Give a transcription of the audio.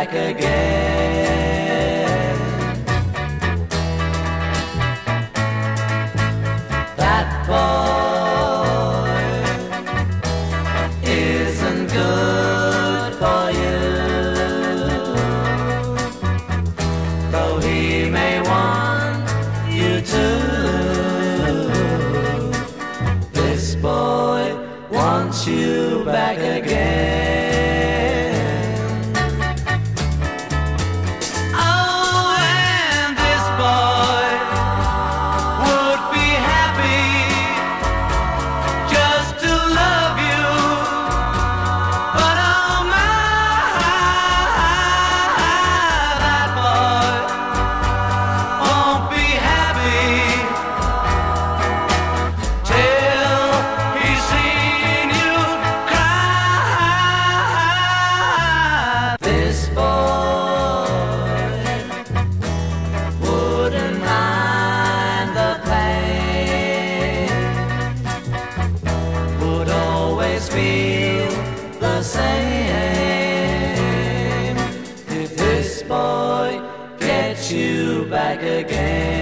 back again. That boy isn't good for you, though he may want you to. This boy wants you back again. Feel the same if this boy gets you back again.